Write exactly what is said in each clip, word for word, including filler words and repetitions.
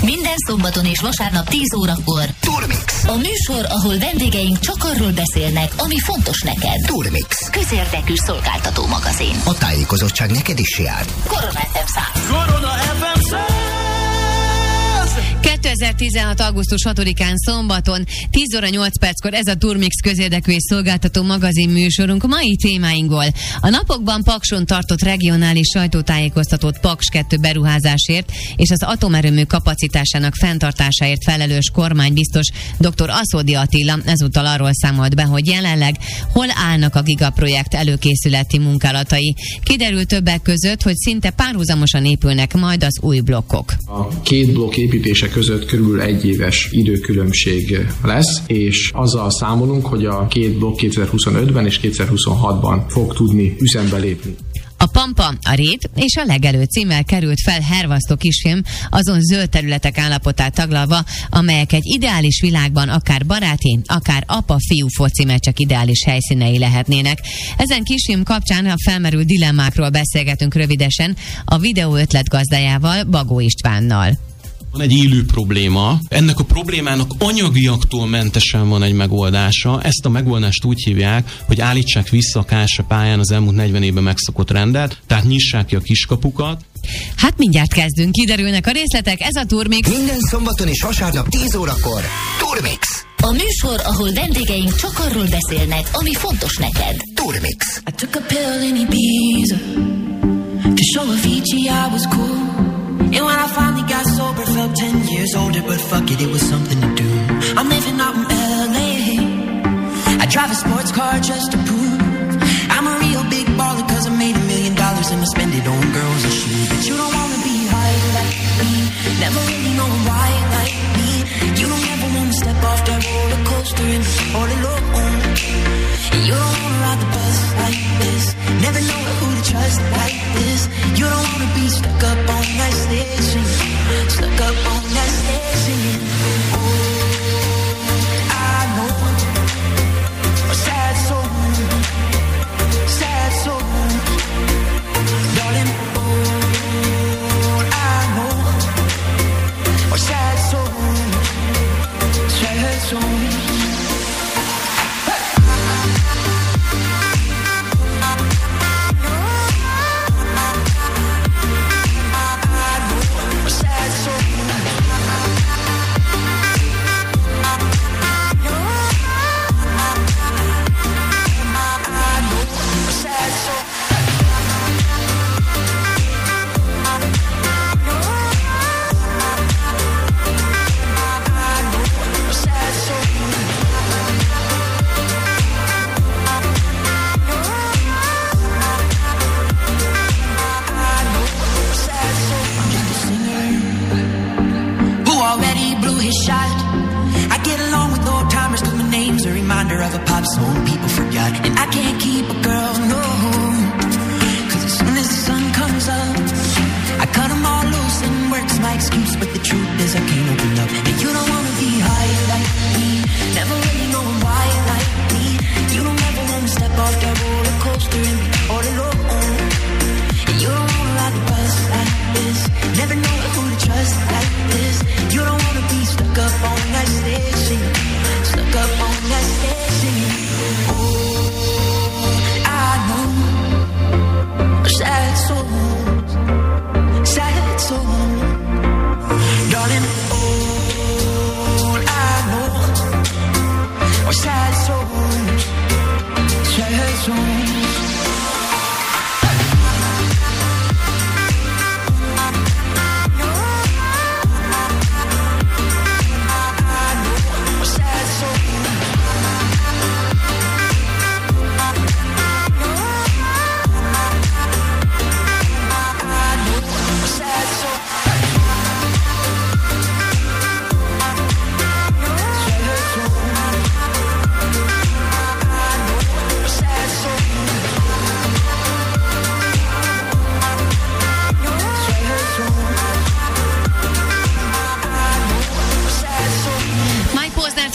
Minden szombaton és vasárnap tíz órakor Turmix. A műsor, ahol vendégeink csak arról beszélnek, ami fontos neked. Turmix. Közérdekű szolgáltató magazin. A tájékozottság neked is jár. Korona ef em száz. Korona ef em száz. kétezer-tizenhat. augusztus hatodikán szombaton tíz óra nyolc perckor ez a Turmix közérdekű és szolgáltató magazin műsorunk. Mai témáinkból a napokban Pakson tartott regionális sajtótájékoztatót Paks kettő beruházásért és az atomerőmű kapacitásának fenntartásáért felelős kormánybiztos dr. Aszódi Attila ezúttal arról számolt be, hogy jelenleg hol állnak a gigaprojekt előkészületi munkálatai. Kiderült többek között, hogy szinte párhuzamosan épülnek majd az új blokkok. A két blokk építése között körülbelül egy éves időkülönbség lesz, és azzal számolunk, hogy a két blokk kétezer-huszonötben és kétezer-huszonhatban fog tudni üzembe lépni. A Pampa, a Rét és a Legelő címmel került fel hervasztó kisfilm azon zöld területek állapotát taglalva, amelyek egy ideális világban akár baráti, akár apa-fiú foci meccsek ideális helyszínei lehetnének. Ezen kisfilm kapcsán a felmerült dilemmákról beszélgetünk rövidesen a videó ötletgazdájával, Bagó Istvánnal. Van egy élő probléma, ennek a problémának anyagiaktól mentesen van egy megoldása. Ezt a megoldást úgy hívják, hogy állítsák vissza a ká es e pályán az elmúlt negyven évben megszokott rendet, tehát nyissák ki a kiskapukat. Hát mindjárt kezdünk, kiderülnek a részletek, ez a Turmix. Minden szombaton és vasárnap tíz órakor Turmix. A műsor, ahol vendégeink csak arról beszélnek, ami fontos neked. Turmix. I took a pill in Ibiza to show Avicii I was cool. And when I finally got sober, felt ten years older, but fuck it, it was something to do. I'm living out in L A. I drive a sports car just to prove I'm a real big baller, cause I made a million dollars and I spend it on girls and shoes. But you don't wanna be high like me, never really know why like me. You don't ever wanna step off that roller coaster and be all alone. You don't wanna ride the bus like this, never know who to trust like this. You don't wanna be stuck up on that stage singing, stuck up on that stage singing. Oh, I know a sad soul, sad soul, darling. Oh, I know a sad soul, sad soul. Of a pop song people forgot, and I can't keep a girl, no, cause as soon as the sun comes up I cut them all loose and work's my excuse, but the truth is I can't open up. And you don't wanna be high like me, never really know why like me. You don't ever wanna step off that roller coaster and be all alone. And you don't wanna ride the bus like this, never know who to trust like this. You don't wanna be stuck up on that stage singing, stuck up on that stage. Sad souls, sad souls, darling. All I know are sad souls, sad souls. Sad soul.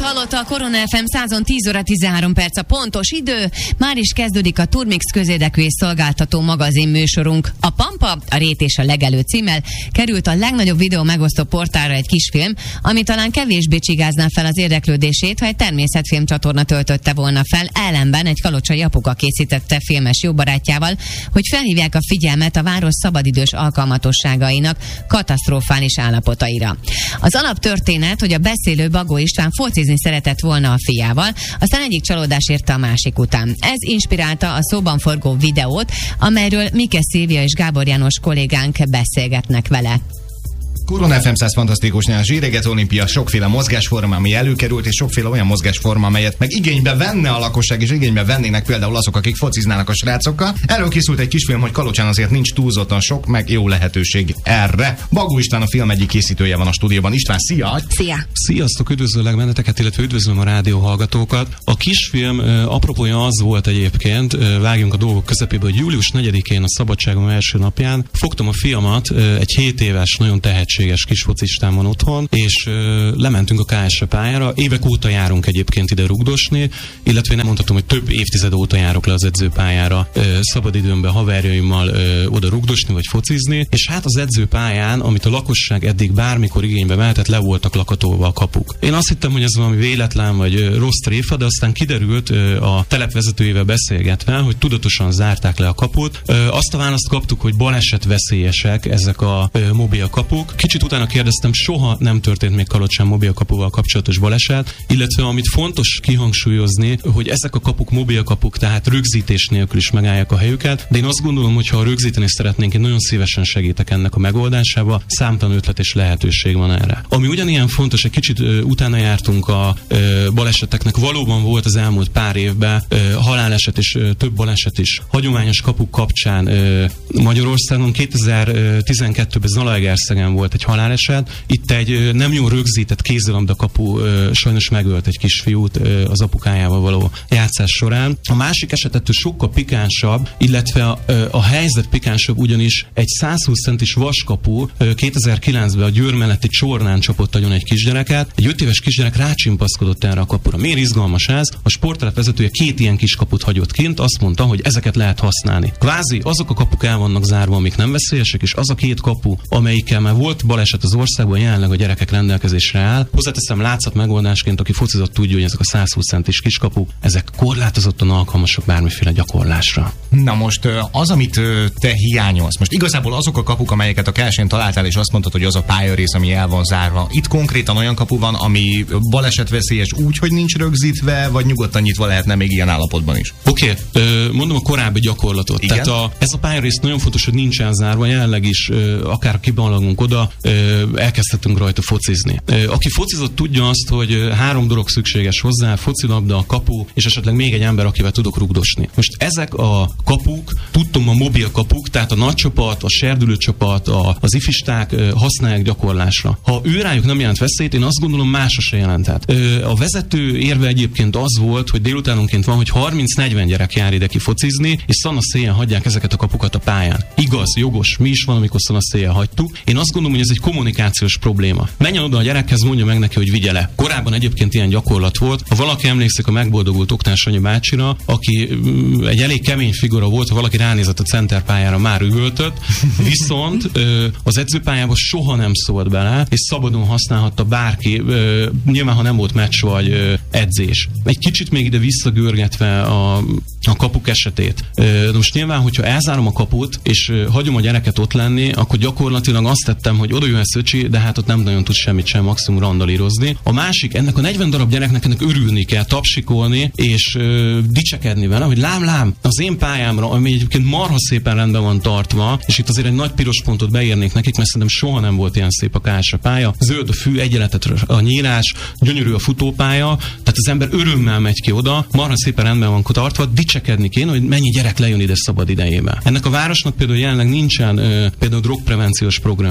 hallotta a Korona ef em százon tíz óra tizenhárom perc a pontos idő. Már is kezdődik a Turmix közérdekű és szolgáltató magazin műsorunk. A Pampa, a Rét és a Legelő címmel került a legnagyobb videó megosztó portálra egy kisfilm, ami talán kevésbé csigázná fel az érdeklődését, ha egy természetfilm csatorna töltötte volna fel, ellenben egy kalocsai apuka készítette filmes jó barátjával, hogy felhívják a figyelmet a város szabadidős alkalmatosságainak katasztrofális állapotaira. Az alaptörténet, hogy a beszélő Bagó István focizni szeretett volna a fiával, aztán egyik csalódás érte a másik után. Ez inspirálta a szóban forgó videót, amelyről Mike Szilvia és Gábor János kollégánk beszélgetnek vele. Korona ef em száz fantasztikusnál zsíreget olimpia, sokféle mozgásforma, ami előkerült, és sokféle olyan mozgásforma, amelyet meg igénybe venne a lakosság, és igénybe vennének például azok, akik fociznának a srácokkal. Erről készült egy kisfilm, hogy Kalocsán azért nincs túlzottan sok, meg jó lehetőség erre. Bagó István a film egyik készítője van a stúdióban. István, szia! Szia! Sziasztok, üdvözöllek benneteket, illetve üdvözlöm a rádió hallgatókat. A kisfilm apropója az volt egyébként, vágjunk a dolgok közepébe, hogy július negyedikén, a szabadságom első napján fogtam a fiamat, egy hét éves, nagyon tehetséges kis focistán van otthon, és ö, lementünk a ká es pályára. Évek óta járunk egyébként ide rugdosni, illetve nem mondhatom, hogy több évtized óta járok le az edzőpályára ö, szabadidőmben haverjaimmal ö, oda rugdosni vagy focizni, és hát az edzőpályán, amit a lakosság eddig bármikor igénybe vehetett, le voltak lakatolva a kapuk. Én azt hittem, hogy ez valami véletlen vagy ö, rossz tréfa, de aztán kiderült ö, a telepvezetőjével beszélgetve, hogy tudatosan zárták le a kaput. Ö, azt a választ kaptuk, hogy balesetveszélyesek ezek a ö, mobil kapuk. Kicsit utána kérdeztem, soha nem történt még Kalocsán mobilkapuval kapcsolatos baleset, illetve amit fontos kihangsúlyozni, hogy ezek a kapuk mobilkapuk, tehát rögzítés nélkül is megállják a helyüket, de én azt gondolom, hogy ha rögzíteni szeretnénk, én nagyon szívesen segítek ennek a megoldásába, számtalan ötlet és lehetőség van erre. Ami ugyanilyen fontos, egy kicsit ö, utána jártunk a ö, baleseteknek, valóban volt az elmúlt pár évben ö, haláleset és ö, több baleset is hagyományos kapuk kapcsán ö, Magyarországon. kétezer-tizenkettőben Zalaegerszegen volt egy haláleset. Itt egy nem jól rögzített kézilabda kapu sajnos megölt egy kisfiút az apukájával való játszás során. A másik esetettől sokkal pikánsabb, illetve a, a helyzet pikánsabb, ugyanis egy százhúsz centis vaskapu kétezer-kilencben a Győr melletti Csornán csapott agyon egy kisgyereket. Egy öt éves kisgyerek rácsimpaszkodott erre a kapura. Miért izgalmas ez? A sporttelep vezetője két ilyen kis kaput hagyott kint, azt mondta, hogy ezeket lehet használni. Kvázi azok a kapuk el vannak zárva, amik nem veszélyesek, és az a két kapu, amelyikkel már volt baleset az országban, jelenleg a gyerekek rendelkezésre áll. Hozzáteszem, látszat megoldásként, aki focizott, tudja, hogy ezek a százhúsz centis kiskapuk, ezek korlátozottan alkalmasak bármiféle gyakorlásra. Na most az, amit te hiányolsz, most igazából azok a kapuk, amelyeket a ká es-én találtál, és azt mondtad, hogy az a pályarész, ami el van zárva. Itt konkrétan olyan kapu van, ami balesetveszélyes úgy, hogy nincs rögzítve, vagy nyugodtan nyitva lehetne még ilyen állapotban is. Oké, okay. Mondom a korábbi gyakorlatot. Igen? Tehát a, ez a pályarész nagyon fontos, hogy nincs elzárva, jelenleg is akár kibalagunk oda, elkezdhetünk rajta focizni. Aki focizott, tudja azt, hogy három dolog szükséges hozzá: focilabda, kapu, és esetleg még egy ember, akivel tudok rugdosni. Most ezek a kapuk, tudtom, a mobil kapuk, tehát a nagy csapat, a serdülő csapat, a, az ifisták használják gyakorlásra. Ha ő rájuk nem jelent veszélyt, én azt gondolom, másra se jelentett. A vezető érve egyébként az volt, hogy délutánonként van, hogy harminc-negyven gyerek jár ide ki focizni, és szanaszéjjel hagyják ezeket a kapukat a pályán. Igaz, jogos, mi is van, amikor szanaszéjjel hagytuk. Én azt gondolom, hogy ez egy kommunikációs probléma. Menjen oda a gyerekhez, mondja meg neki, hogy vigye le. Korábban egyébként ilyen gyakorlat volt. Ha valaki emlékszik a megboldogult Oknás Sanyi bácsira, aki egy elég kemény figura volt, ha valaki ránézett a centerpályára, már üvöltött, viszont az edzőpályába soha nem szólt bele, és szabadon használhatta bárki, nyilván ha nem volt meccs vagy edzés. Egy kicsit még ide visszagörgetve a, a kapuk esetét. Most nyilván, hogyha elzárom a kaput, és hagyom a gyereket ott lenni, akkor gyakorlatilag azt tettem, hogy oda jöhetsz öcsi, de hát ott nem nagyon tud semmit sem, maximum randalírozni. A másik, ennek a negyven darab gyereknek ennek örülni kell, tapsikolni, és ö, dicsekedni vele, hogy lám, lám, az én pályámra, ami egyébként marha szépen rendben van tartva, és itt azért egy nagy piros pontot beírnék nekik, mert szerintem soha nem volt ilyen szép a ká es pálya. Zöld a fű, egyenletet a nyílás, gyönyörű a futópálya, tehát az ember örömmel megy ki oda, marha szépen rendben van tartva, dicsekedni kéne, hogy mennyi gyerek lejön ide szabad idejében. Ennek a városnak például jelenleg nincsen ö, például drogprevenciós programja. Ö,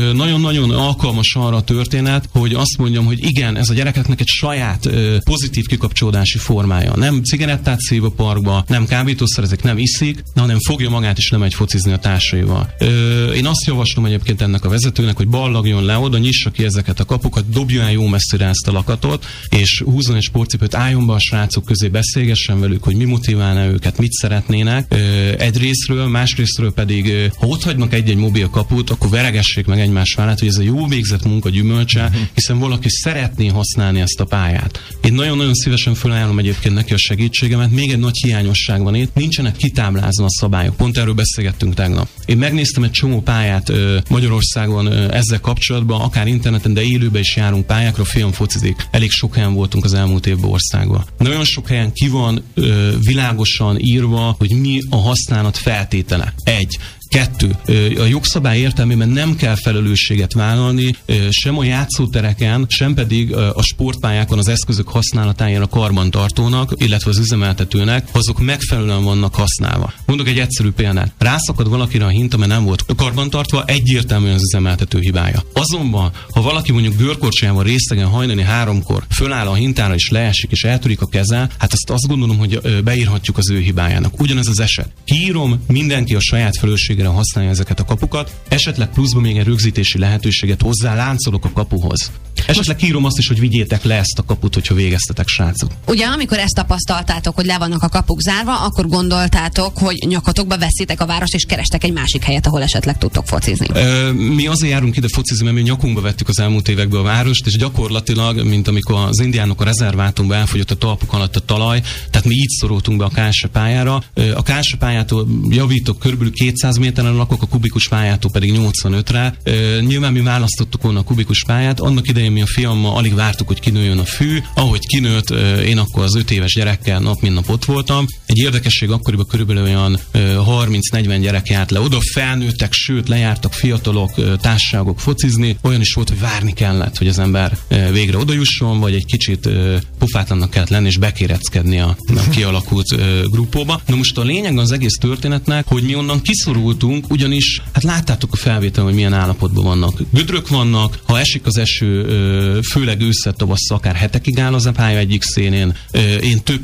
nagyon-nagyon alkalmas arra a történet, hogy azt mondjam, hogy igen, ez a gyerekeknek egy saját ö, pozitív kikapcsolódási formája. Nem cigarettát szív a parkba, nem kábítószerezik, nem iszik, hanem fogja magát és lemegy focizni a társaival. Ö, én azt javaslom egyébként ennek a vezetőnek, hogy ballagjon le oda, nyissa ki ezeket a kapukat, dobjon el jó messzire ezt a lakatot, és húzzon egy sportcipőt, álljon be a srácok közé, beszélgessen velük, hogy mi motiválna őket, mit szeretnének. Ö, egy részről, más részről pedig, ö, ha ott hagynak egy-egy mobil kaput, akkor veregessék meg egymás vállát, hogy ez a jó végzett munka gyümölcse, hiszen valaki szeretné használni ezt a pályát. Én nagyon-nagyon szívesen felajánlom egyébként neki a segítségemet, még egy nagy hiányosság van itt, nincsenek kitáblázva a szabályok. Pont erről beszélgettünk tegnap. Én megnéztem egy csomó pályát ö, Magyarországon ö, ezzel kapcsolatban, akár interneten, de élőben is járunk pályákra, fiam focizik. Elég sok helyen voltunk az elmúlt évben országban. Nagyon sok helyen ki van ö, világosan írva, hogy mi a használat feltétele. Egy. Kettő. A jogszabály értelmében nem kell felelősséget vállalni sem a játszótereken, sem pedig a sportpályákon az eszközök használatáért a karbantartónak, illetve az üzemeltetőnek, azok megfelelően vannak használva. Mondok egy egyszerű példát. Rászakad valakire a hinta, mert nem volt karbantartva, egyértelműen az üzemeltető hibája. Azonban, ha valaki mondjuk görkorcsajával részegen hajnali háromkor föláll a hintára és leesik és eltörik a keze, hát azt azt gondolom, hogy beírhatjuk az ő hibájának. Ugyanez az eset. Kiírom, mindenki a saját felelősségére használja ezeket a kapukat, esetleg pluszban még egy rögzítési lehetőséget hozzá láncolok a kapuhoz. Esetleg kírom azt is, hogy vigyétek le ezt a kaput, hogyha végeztetek, srácok. Ugye, amikor ezt tapasztaltátok, hogy le vannak a kapuk zárva, akkor gondoltátok, hogy nyakatokba veszitek a várost, és kerestek egy másik helyet, ahol esetleg tudtok focizni. Ö, mi azért járunk ide focizni, mert mi nyakunkba vettük az elmúlt években a várost, és gyakorlatilag, mint amikor az indiánok a rezervátumban elfogyott a talpuk alatt a talaj, tehát mi így szorultunk be a ká es pályára. A ká es pályától javítok körülbelül kétszáz méteren lakok, a kubikus pályától pedig nyolcvanötre. Nyilván mi választottuk volna a kubikus pályát, annak idején mi a fiammal alig vártuk, hogy kinőjön a fű. Ahogy kinőtt, én akkor az öt éves gyerekkel nap mint nap ott voltam. Egy érdekesség, akkoriban körülbelül olyan harminc-negyven gyerek járt le. Oda felnőttek, sőt lejártak fiatalok, társaságok focizni. Olyan is volt, hogy várni kellett, hogy az ember végre odajusson, vagy egy kicsit pofátlannak kellett lenni, és bekéreckedni a, a kialakult grupóba. Na most a lényeg az egész történetnek, hogy mi onnan kiszorultunk, ugyanis, hát láttátok a felvételen, hogy milyen állapotban vannak. Gödrök vannak, ha esik az eső, főleg ősszel, tavasszal, akár hetekig áll az a pálya egyik szénén. Én több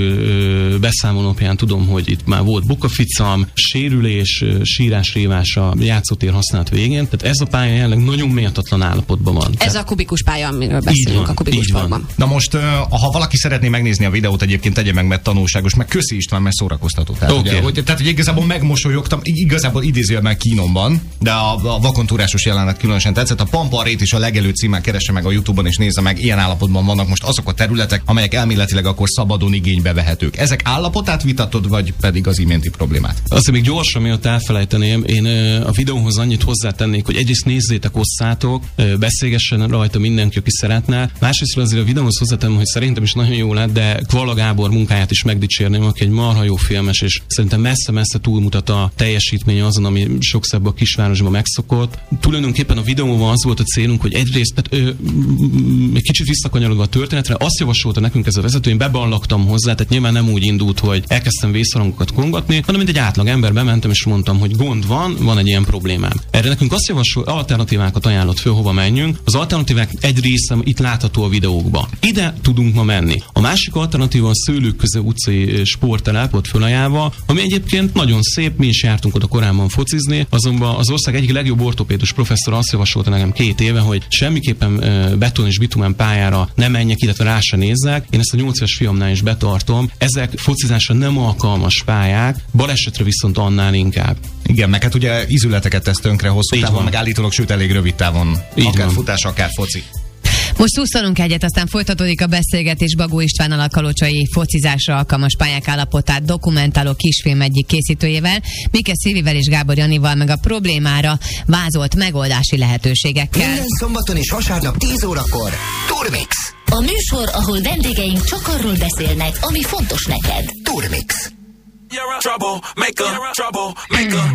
szülő beszámolópján tudom, hogy itt már volt bukaficam, sérülés, sírás, rívás a játszótér használat végén. Tehát ez a pálya jelenleg nagyon méltatlan állapotban van. Ez Tehát... a kubikus pálya, amiről beszélünk, van, a kubikus parkban. Na most, ha valaki szeretné megnézni a videót, egyébként tegye meg, mert tanulságos, meg köszi István, mert szórakoztató. Tehát, okay. ugye, hogy, tehát hogy igazából megmosolyogtam, igazából idézőjelben kínomban, de a, a vakontúrásos jelenet különösen tetszett. A Pamparrét is a legelő címmel keresse meg a YouTube-on, és nézze meg, ilyen állapotban vannak most azok a területek, amelyek elméletileg akkor szabadon igénybe vehetők. Ezek állapotát vitatod, vagy pedig az iménti problémát? Azt még gyorsan, miatt elfelejteném, én a videóhoz annyit hozzátennék, hogy egyrészt nézzétek, osszátok, beszélgessen rajta mindenki, aki szeretne. Másrészt azért a videóhoz hozzátenem, hogy szerintem is nagyon jó lett, de Kvala Gábor munkáját is megdicsérném, aki egy marha jó filmes, és szerintem messze-messze túlmutat a teljesítménye azon, ami sokszor a kisvárosban megszokott. Tulajdonképpen a videóban az volt a célunk, hogy egyrészt tehát, ö, egy kicsit visszakanyarodva a történetre, azt javasolta nekünk ez a vezető, én beballagtam hozzá, tehát nyilván nem úgy indult, hogy elkezdtem vészharangokat kongatni, hanem mint egy átlag ember bementem és mondtam, hogy gond van, van egy ilyen problémám. Erre nekünk azt javasol, alternatívákat ajánlott föl, hova menjünk. Az alternatívák egy része itt látható a videókban. Ide tudunk ma menni. A másik alternatíva a Szőlők köze utcai sporttelep ott fölajánlva, ami egyébként nagyon szép, mi is jártunk oda korábban focizni, azonban az ország egyik legjobb ortopédus professzor azt javasolta nekem két éve, hogy semmiképpen beton és bitumen pályára ne menjek, illetve rá se nézzek. Én ezt a nyolc éves fiamnál is betartom. Ezek focizásra nem alkalmas pályák, balesetre viszont annál inkább. Igen, meg hát ugye ízületeket tesz tönkre hosszú Így távon, van. meg állítólag, sőt elég rövid távon. Így akár van. futás, akár foci. Most szusszanunk egyet, aztán folytatódik a beszélgetés Bagó Istvánnal, a kalocsai focizásra alkalmas pályák állapotát dokumentáló kisfilm egyik készítőjével, Mike Szilvivel és Gábor Janival, meg a problémára vázolt megoldási lehetőségekkel. Minden szombaton és vasárnap tíz órakor Turmix. A műsor, ahol vendégeink csak arról beszélnek, ami fontos neked. Turmix. You're a trouble maker, trouble maker.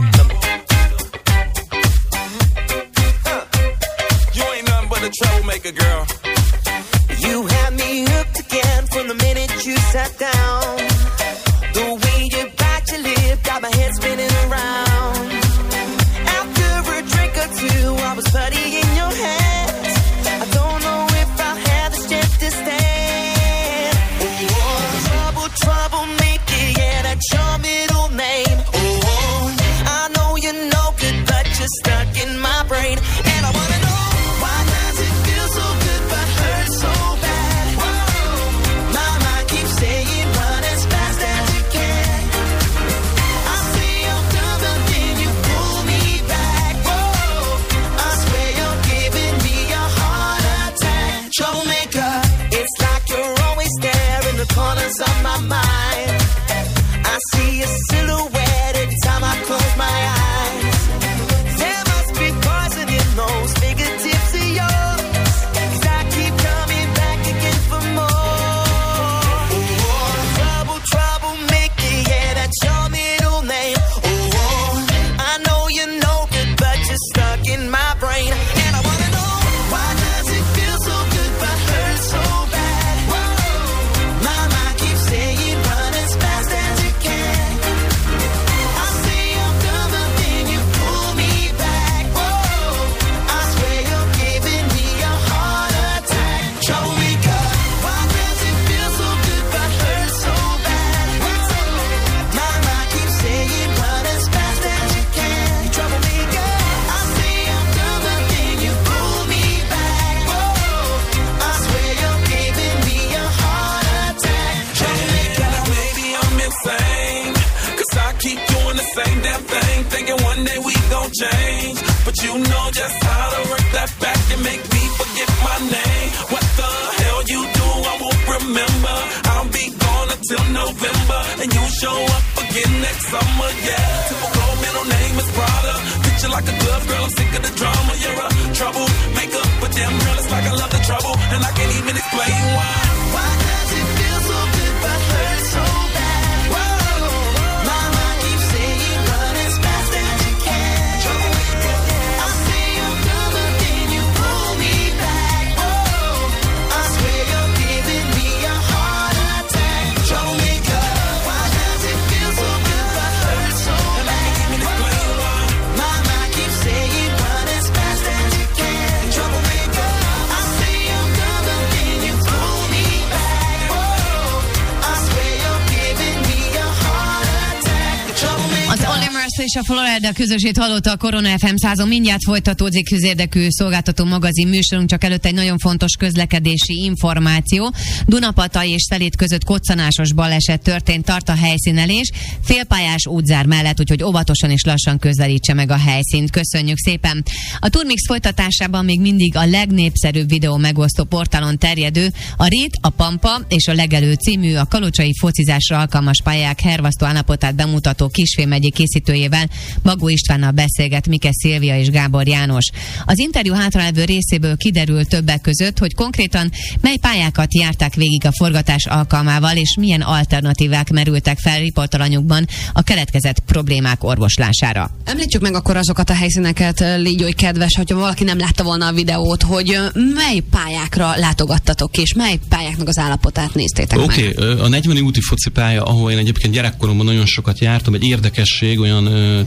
You ain't nothing but a troublemaker, girl. You had me hooked again from the minute you sat down. The way you bite your lip got my head spinning around. After a drink or two, I was putty troublemaker. It's like you're always there in the corners of my mind. I see a silhouette every time I close my eyes. There must be poison in those fingertips of yours, 'cause I keep coming back again for more. Oh, trouble, troublemaker, yeah, that's your middle name. Oh, I know you know it, but you're stuck in my brain. And I wanna know, why does it feel so good but hurt so bad? Whoa, my mind keeps saying run as fast as you can. I say I'm done, but then you pull me back. Whoa, I swear you're giving me a heart attack. Troublemaker, why does it feel so good but hurt so bad? Whoa, my mind keeps saying run as fast as you can. Troublemaker, I say I'm done, but then you pull me back. Whoa, I swear you're giving me a heart attack. Troublemaker. Now maybe I'm insane, 'cause I keep doing the same damn thing, thinking one day we gon' change. But you know just how to work that back and make me forget my name. What the hell you do, I won't remember. I'll be gone until November, and you show up again next summer, yeah. Typical middle name is Prada. Picture like a glove, girl, I'm sick of the drama. You're a troublemaker, but damn girl, it's like I love the trouble, and I can't even explain why. Why does it feel so good but hurt so bad? Whoa, my mind keeps saying run as fast as you can. I say I'm done, but then you pull me back. Whoa, I swear you're giving me a heart attack. Troublemaker, why does it feel so good but hurt so bad? My mind keeps saying run as fast as you can. Troublemaker, I say I'm done, but then you pull me back. Whoa, I swear you're giving me a heart attack. Troublemaker. Az Olimers és a Florida közösét hallotta a Korona ef em százon. Mindjárt folytatódik közérdekű szolgáltató magazin műsorunk, csak előtt egy nagyon fontos közlekedési információ. Dunapata és Szelíd között koccanásos baleset történt, tart a helyszínelés, félpályás útzár mellett, úgyhogy óvatosan és lassan közelítse meg a helyszínt. Köszönjük szépen! A Turmix folytatásában még mindig a legnépszerűbb videó megosztó portálon terjedő a Rét, a Pampa és a Legelő című, a kalocsai focizásra alkalmas pályák hervasztó állapotát bemutató Kisfém megyei készítőjével Magó Istvánnal beszélget Mike Szilvia és Gábor János. Az interjú hátralevő részéből kiderül többek között, hogy konkrétan mely pályákat járták végig a forgatás alkalmával, és milyen alternatívák merültek fel riportalanyukban a keletkezett problémák orvoslására. Említsük meg akkor azokat a helyszíneket, légy oly kedves, hogyha valaki nem látta volna a videót, hogy mely pályákra látogattatok, és mely pályáknak az állapotát néztétek Oké, meg. okay, a negyveni úti focipálya, ahol én egyébként gyerekkoromban nagyon sokat jártam, egy érdekesség, olyan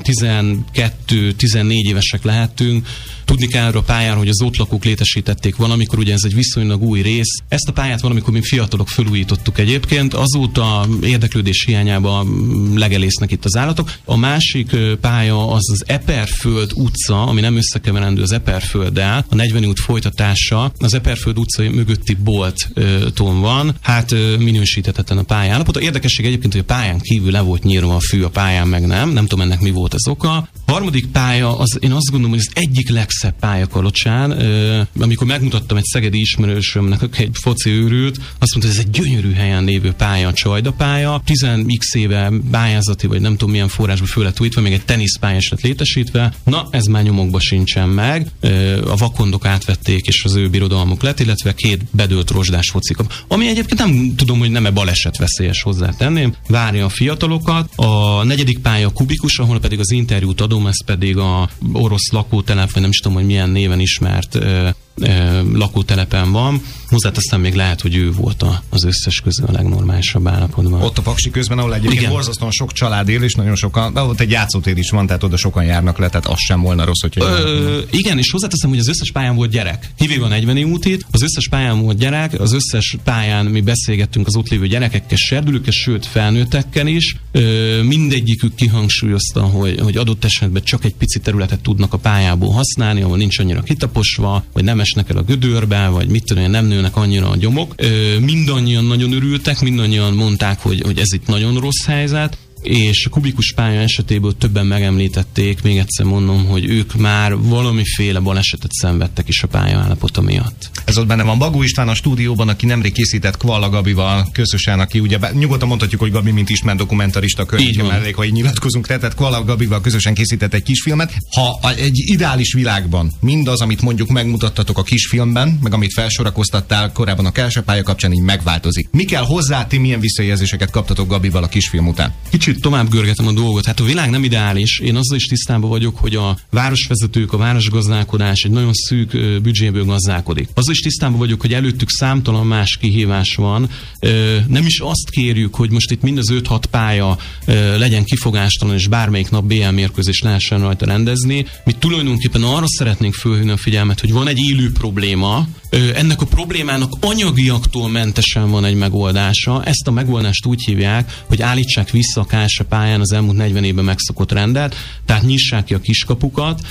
tizenkettő-tizennégy évesek lehettünk. Tudni kell erről a pályáról, hogy az ott lakók létesítették valamikor, ugye ez egy viszonylag új rész. Ezt a pályát valamikor mi fiatalok felújítottuk egyébként, azóta érdeklődés hiányában legelésznek itt az állatok. A másik pálya az az Eperföld utca, ami nem összekeverendő az Eperfölddel, a negyveni út folytatása, az Eperföld utca mögötti bolton van, hát minősíthetetlen a pályállapota. Érdekesség egyébként, hogy a pályán kívül le volt nyírva a fű, a pályán meg nem, nem tudom ennek mi volt az oka. A harmadik pálya, az én azt gondolom, hogy az egyik legszebb pálya Kalocsán. Amikor megmutattam egy szegedi ismerősömnek, egy foci őrült, azt mondta, hogy ez egy gyönyörű helyen lévő pálya, a Csajda pálya. tíz x éve pályázati, vagy nem tudom milyen forrásból föl lett újítva, még egy teniszpálya is lett létesítve. Na, ez már nyomokba sincsen meg. A vakondok átvették, és az ő birodalmuk lett, illetve két bedőlt rozsdás focikap. Ami egyébként nem tudom, hogy nem-e balesetveszélyes, hozzátenném. Várja a fiatalokat. A negyedik pálya Kubikus, ahol pedig az interjút adom, ez pedig a orosz lakótelep, vagy nem is tudom, hogy milyen néven ismert ö, ö, lakótelepen van. Hozzáteszem, még lehet, hogy ő volt a, az összes közül a legnormálisabb állapotban. Ott a Paksi közben, ahol egyébként borzasztóan sok család él, és nagyon sokan, ott egy játszótér is van, tehát oda sokan járnak le, tehát az sem volna rossz, hogyha... Ö, igen, és hozzáteszem, hogy az összes pályán volt gyerek. Kivéve a negyveni útit, az összes pályán volt gyerek, az összes pályán mi beszélgettünk az ott lévő gyerekekkel, serdülőkkel, sőt felnőttekkel is. Ö, mindegyikük kihangsúlyozta, hogy, hogy adott esetben csak egy pici területet tudnak a pályából használni, ahol nincs annyira kitaposva, vagy nem esnek el a gödörbe, vagy mit tudom, nem nőnek annyira a gyomok. Ö, mindannyian nagyon örültek, mindannyian mondták, hogy, hogy ez itt nagyon rossz helyzet. és a kubikus pálya esetéből többen megemlítették, még egyszer mondom, hogy ők már valamiféle balesetet szenvedtek is a pályaállapota miatt. Ez ott benne van Bagó István a stúdióban, aki nemrég készített Kvalla Gabival közösen, aki ugye nyugodtan mondhatjuk, hogy Gabi, mint ismert dokumentarista, környéken mellék, ha így nyilatkozunk, tehát Kvalla Gabival közösen készített egy kisfilmet. Ha egy ideális világban mindaz, amit mondjuk megmutattatok a kisfilmben, meg amit felsorakoztattál korábban a Kásepálya kapcsán, így megváltozik. Mi kell hozzá, ti milyen visszajelzéseket kaptatok Gabival a kisfilm után? Kicsit tovább görgetem a dolgot. Hát a világ nem ideális. Én azzal is tisztában vagyok, hogy a városvezetők, a városgazdálkodás egy nagyon szűk büdzséből gazdálkodik. Azzal is tisztában vagyok, hogy előttük számtalan más kihívás van. Nem is azt kérjük, hogy most itt mind az öt-hat pálya legyen kifogástalan, és bármelyik nap bé el mérkőzés lehessen rajta rendezni. Mi tulajdonképpen arra szeretnénk fölhívni a figyelmet, hogy van egy élő probléma. Ennek a problémának anyagiaktól mentesen van egy megoldása. Ezt a megoldást úgy hívják, hogy állítsák vissza a Kásepályán az elmúlt negyven évben megszokott rendet, tehát nyissák ki a kiskapukat.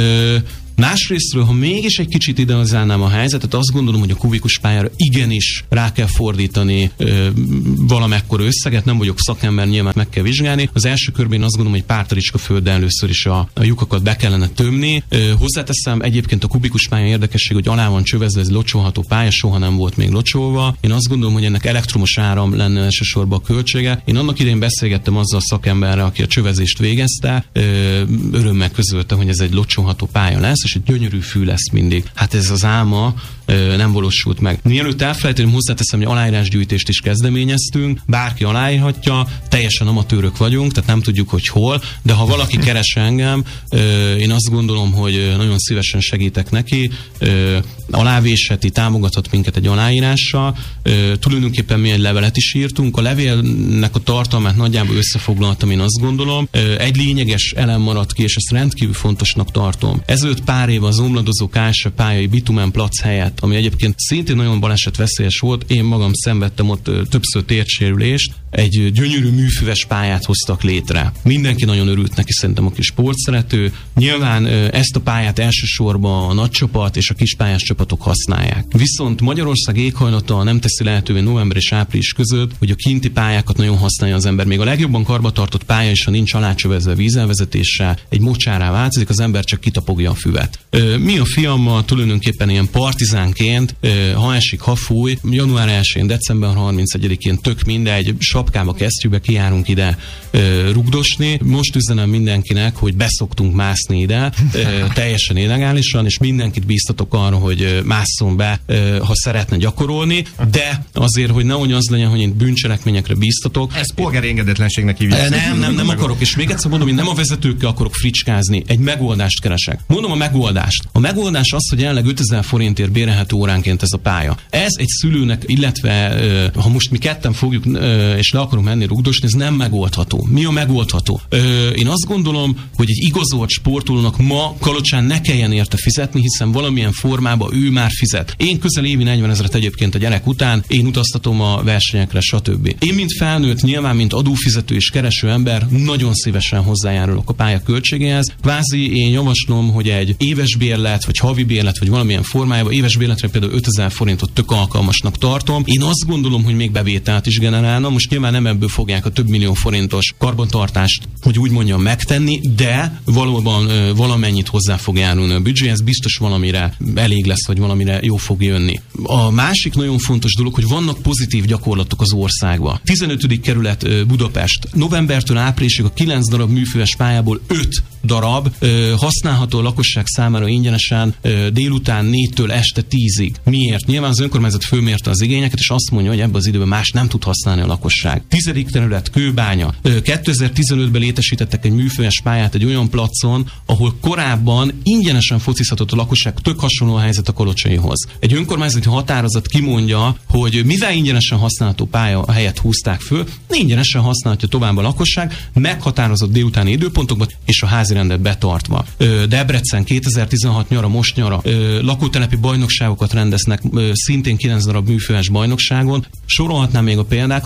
Másrésztről, ha mégis egy kicsit idealizálnám a helyzetet, azt gondolom, hogy a kubikus pályára igenis rá kell fordítani ö, valamekkora összeget, nem vagyok szakember, nyilván meg kell vizsgálni. Az első körben én azt gondolom, hogy pár talicska földdel először is a, a lyukakat be kellene tömni. Ö, hozzáteszem, egyébként a kubikus pálya érdekesség, hogy alá van csövezve, ez locsolható pálya, soha nem volt még locsolva. Én azt gondolom, hogy ennek elektromos áram lenne elsősorban a költsége. Én annak idején beszélgettem azzal a szakemberrel, aki a csövezést végezte, ö, örömmel közölte, hogy ez egy locsolható pálya lesz, és egy gyönyörű fű lesz mindig. Hát ez az álma ö, nem valósult meg. Mielőtt elfelejteném, hozzáteszem, hogy aláírásgyűjtést is kezdeményeztünk, bárki aláírhatja, teljesen amatőrök vagyunk, tehát nem tudjuk, hogy hol, de ha valaki keres engem, ö, én azt gondolom, hogy nagyon szívesen segítek neki, ö, alávésheti, támogathat minket egy aláírással. Ö, tulajdonképpen mi egy levelet is írtunk, a levélnek a tartalmát nagyjából összefoglaltam, én azt gondolom. Ö, egy lényeges elem maradt ki, és ezt rendkívül fontosnak tartom. Ezelőtt pár év az omladozó Kásepályai bitumen plac helyett, ami egyébként szintén nagyon balesetveszélyes volt, én magam szenvedtem ott ö, többször térdsérülést, egy gyönyörű műfüves pályát hoztak létre. Mindenki nagyon örült neki, szerintem a kis sportszerető. Nyilván ö, ezt a pályát elsősorban a nagy csapat és a kis pályás csapatok használják. Viszont Magyarország éghajlata nem teszi lehetővé november és április között, hogy a kinti pályákat nagyon használja az ember. Még a legjobban karbantartott pálya is, ha nincs alácsövezve vízelvezetéssel, egy mocsárá változik, az ember csak kitapogja a füvet. Ö, mi a fiammal tulajdonképpen ilyen partizánként, ö, ha esik, ha fúj, január elsején, december harmincegyedikén tök mindegy, sapkába, kesztyűbe kijárunk ide ö, rugdosni. Most üzenem mindenkinek, hogy beszoktunk mászni ide, ö, teljesen illegálisan, és mindenkit bíztatok arra, hogy ö, másszon be, ö, ha szeretne gyakorolni, de azért, hogy nehogy az legyen, hogy én bűncselekményekre bíztatok. Ez polgári engedetlenségnek hívják. Nem, nem, nem akarok, és még egyszer mondom, hogy nem a vezetőkkel akarok fricskázni, egy megoldást keresek. Mondom a megoldást. A megoldás az, hogy jelenleg ötezer forintért bérelhető óránként ez a pálya. Ez egy szülőnek, illetve ha most mi ketten fogjuk és le akarunk menni rugdosni, ez nem megoldható. Mi a megoldható? Én azt gondolom, hogy egy igazolt sportolónak ma Kalocsán ne kelljen érte fizetni, hiszen valamilyen formában ő már fizet. Én közel évi negyvenezret egyébként a gyerek után, én utaztatom a versenyekre, stb. Én, mint felnőtt, nyilván, mint adófizető és kereső ember, nagyon szívesen hozzájárulok a pálya költségéhez. Kvázi én javaslom, hogy egy éves bérlet, vagy havi bérlet, vagy valamilyen formájában, éves bérletre például ötezer forintot tök alkalmasnak tartom. Én azt gondolom, hogy még bevételt is generálna. Most nyilván nem ebből fogják a több millió forintos karbantartást, hogy úgy mondjam, megtenni, de valóban ö, valamennyit hozzá fog járulni a büdzséhez, biztos valamire elég lesz, vagy valamire jó fog jönni. A másik nagyon fontos dolog, hogy vannak pozitív gyakorlatok az országban. tizenötödik kerület ö, Budapest. Novembertől áprilisig a kilenc darab műfüves pályából öt darab ö, használható a lakosság számára ingyenesen ö, délután négytől este tízig. Miért? Nyilván az önkormányzat fölmérte az igényeket, és azt mondja, hogy ebben az időben más nem tud használni a lakosság. Tizedik terület Kőbánya. Ö, kétezer-tizenötben létesítettek egy műfüves pályát egy olyan placon, ahol korábban ingyenesen focizhatott a lakosság, tök hasonló a helyzet a Kolocsaihoz. Egy önkormányzati határozat kimondja, hogy mivel ingyenesen használható pálya helyett húzták föl, ingyenesen használhatja tovább a lakosság, meghatározott délutáni időpontokban és a házirendet betartva. Ö, Debrecen kétezer-tizenhat nyara, most nyara ö, lakótelepi bajnokságokat rendeznek, ö, szintén kilenc darab műfüves bajnokságon. Sorolhatnám még a példákat, egy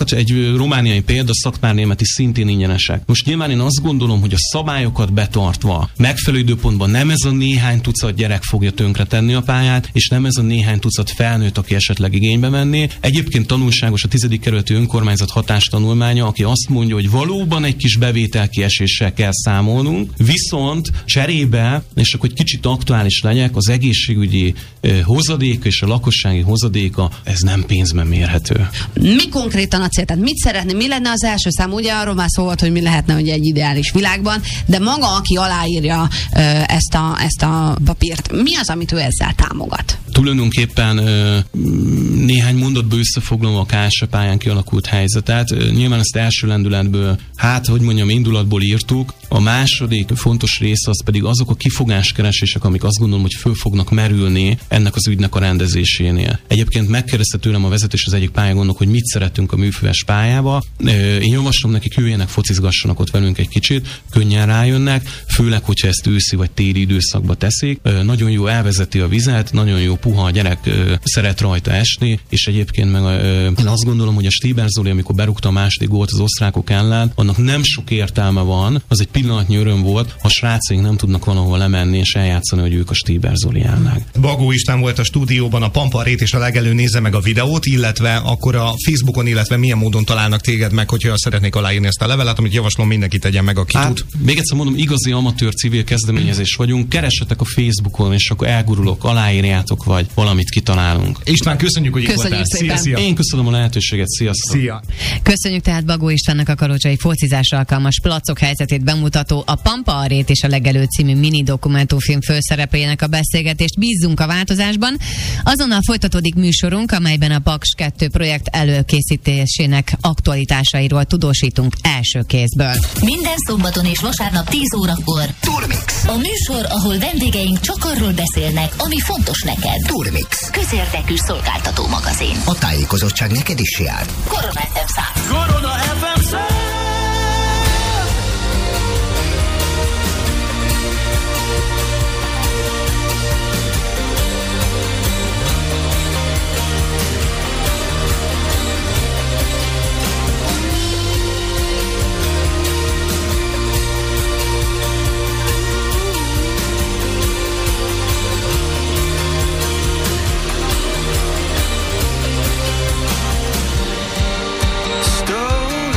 romániai példa, szakmárnémeti szintén ingyenesek. Most nyilván én azt gondolom, hogy a szabályokat betartva, megfelelő időpontban nem ez a néhány tucat gyerek fogja tönkretenni a pályát, és nem ez a néhány tucat felnőtt, aki esetleg igénybe venné. Egyébként tanulságos a tizedik kerületi önkormányzat hatástanulmánya, aki azt mondja, hogy valóban egy kis bevételkieséssel kell számolnunk, viszont cserébe, és akkor egy kicsit aktuális legyek, az egészségügyi eh, hozadéka és a lakossági hozadéka, ez nem pénzben mérhető. Mi konkrétan a cél? Tehát mit szeretné? Mi lenne az első szám? Ugye arról már szó volt, hogy mi lehetne ugye egy ideális világban, de maga, aki aláírja ö, ezt, a, ezt a papírt, mi az, amit ő ezzel támogat? Tulajdonképpen ö, néhány mondatba összefoglalom a ká es é pályán kialakult helyzetet. Nyilván ezt első lendületből, hát, hogy mondjam, indulatból írtuk. A második fontos része az pedig azok a kifogáskeresések, amik azt gondolom, hogy föl fognak merülni ennek az ügynek a rendezésénél. Egyébként megkérdezte tőlem a vezetés az egyik pályagondok, hogy mit szeretünk a műfüves pályába. Én javaslom nekik, jöjjenek, focizgassanak ott velünk egy kicsit, könnyen rájönnek, főleg, hogyha ezt őszi vagy téli időszakba teszik. Nagyon jó, elvezeti a vizet, nagyon jó, puha, a gyerek szeret rajta esni, és egyébként meg én azt gondolom, hogy a Stieber Zoli, amikor berúgta a második gólt az osztrákok ellen, annak nem sok értelme van, az egy pillanatnyi öröm volt, ha a srácaink nem tudnak valahol lemenni és eljátszani, hogy ők a Stieber Zoli ellen. Bagó István volt a stúdióban, a Pampa Rét és a Legelő, nézze meg a videót, illetve akkor a Facebookon, illetve milyen módon találnak téged meg, hogyha szeretnék aláírni ezt a levelet, amit javaslom mindenki tegyen meg, aki hát, tud. Még egyszer mondom, igazi amatőr civil kezdeményezés vagyunk, keressetek a Facebookon, és akkor elgurulok, aláírjátok, vagy valamit kitalálunk. István, köszönjük, hogy itt voltál. Szépen. Szia, szia. Én köszönöm a lehetőséget, sziasztok. Szia. Köszönjük tehát Bagó Istvánnak a kalocsai focizásra alkalmas placok helyzetét bemutató a Pampa a Rét és a Legelő című mini dokumentumfilm főszereplőjének a beszélgetést. Bízzunk a változásban. Azonnal folytatódik műsorunk, amelyben a Paks kettő projekt előkészítésének aktualitásairól tudósítunk első kézből. Minden szombaton és vasárnap tíz órakor Turmix. a műsor, ahol vendégeink csak arról beszélnek, ami fontos neked. Turmix. Közérdekű szolgáltató magazin. A tájékozottság neked is jár. Korona ef em száz. Korona ef em száz. Stolen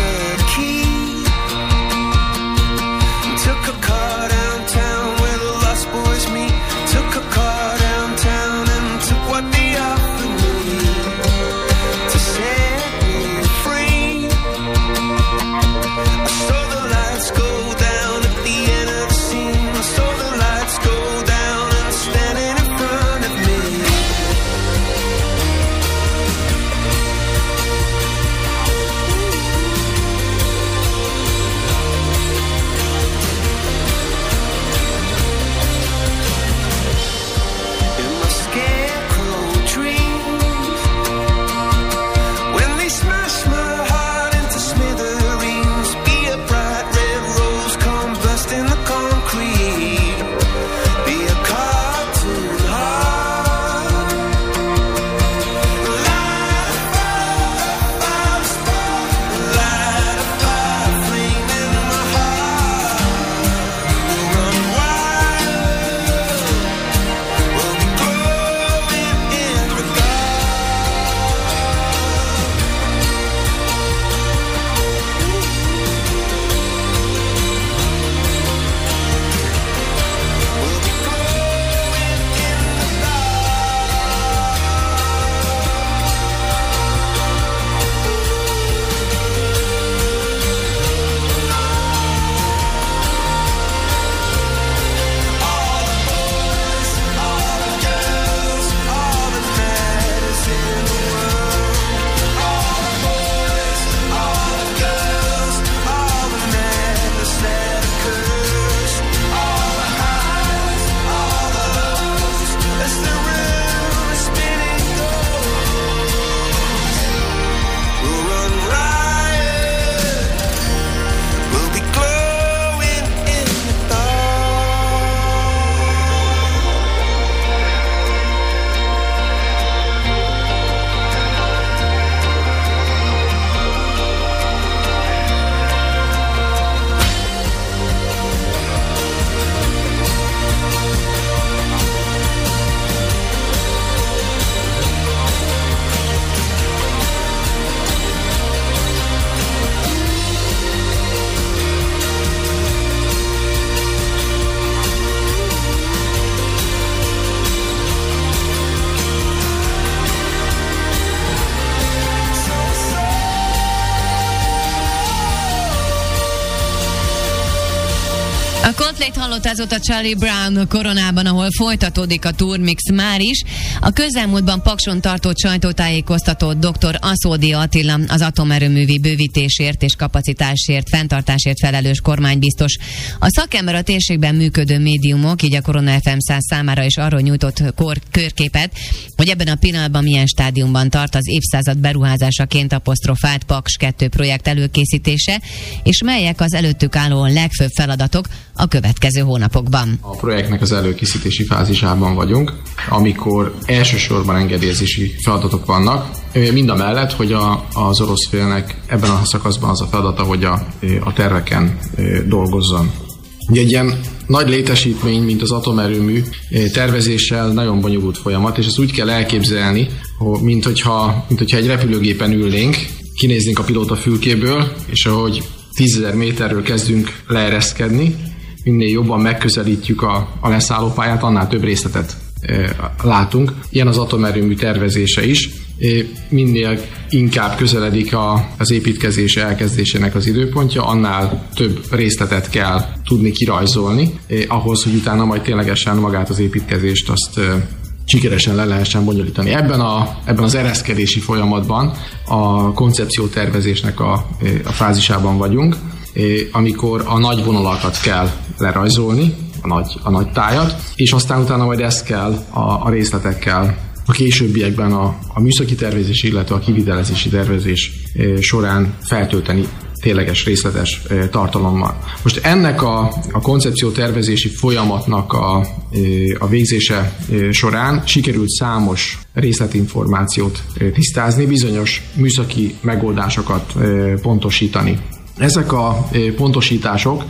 Zenét hallottál, ez a Charlie Brown Koronában, ahol folytatódik a Turmix már is. A közelmúltban Pakson tartott sajtótájékoztatót dr. Aszódi Attila, az atomerőművi bővítésért és kapacitásért, fenntartásért felelős kormánybiztos. A szakember a térségben működő médiumok, így a Korona ef em száz számára is arról nyújtott kor, körképet, hogy ebben a pillanatban milyen stádiumban tart az évszázad beruházásaként apostrofált Paks kettő projekt előkészítése, és melyek az előttük álló legfőbb feladatok a következő hónapokban. A projektnek az előkészítési fázisában vagyunk, amikor elsősorban engedélyezési feladatok vannak, mind a mellett, hogy a, az orosz félnek ebben a szakaszban az a feladata, hogy a, a terveken dolgozzon. Ugye egy ilyen nagy létesítmény, mint az atomerőmű tervezéssel nagyon bonyolult folyamat, és ezt úgy kell elképzelni, mint hogyha, mint hogyha egy repülőgépen ülnénk, kinéznénk a pilóta fülkéből, és ahogy tízezer méterről kezdünk leereszkedni, minél jobban megközelítjük a, a leszállópályát, annál több részletet e, látunk. Ilyen az atomerőmű tervezése is. E, minél inkább közeledik a, az építkezése elkezdésének az időpontja, annál több részletet kell tudni kirajzolni, e, ahhoz, hogy utána majd ténylegesen magát az építkezést azt e, sikeresen le lehessen bonyolítani. Ebben, a, ebben az ereszkedési folyamatban a koncepciótervezésnek a, a fázisában vagyunk, amikor a nagy vonalakat kell lerajzolni, a nagy, a nagy tájat, és aztán utána majd ezt kell a, a részletekkel a későbbiekben a, a műszaki tervezés, illetve a kivitelezési tervezés során feltölteni tényleges részletes tartalommal. Most ennek a, a koncepciótervezési folyamatnak a, a végzése során sikerült számos részletinformációt tisztázni, bizonyos műszaki megoldásokat pontosítani. Ezek a pontosítások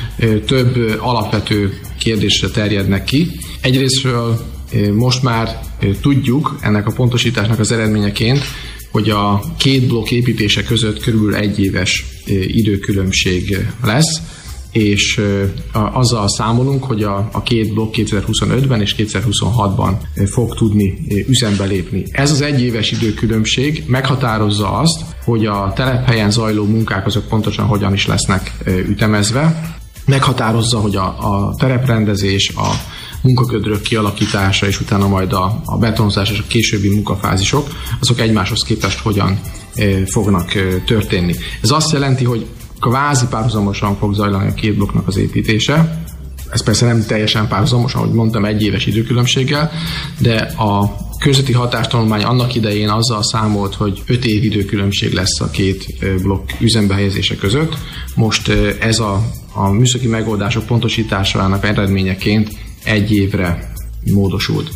több alapvető kérdésre terjednek ki. Egyrésztről most már tudjuk ennek a pontosításnak az eredményeként, hogy a két blokk építése között körülbelül egy éves időkülönbség lesz, és azzal számolunk, hogy a, a két blokk kétezer-huszonötben és kétezer-huszonhatban fog tudni üzembe lépni. Ez az egyéves időkülönbség meghatározza azt, hogy a telephelyen zajló munkák azok pontosan hogyan is lesznek ütemezve. Meghatározza, hogy a, a tereprendezés, a munkaködrök kialakítása, és utána majd a, a betonzás és a későbbi munkafázisok, azok egymáshoz képest hogyan e, fognak e, történni. Ez azt jelenti, hogy kvázi párhuzamosan fog zajlani a két blokknak az építése. Ez persze nem teljesen párhuzamosan, ahogy mondtam, egy éves időkülönbséggel, de a környezeti hatástanulmány annak idején azzal számolt, hogy öt év időkülönbség lesz a két blokk üzembe helyezése között. Most ez a, a műszaki megoldások pontosításának eredményeként egy évre módosult.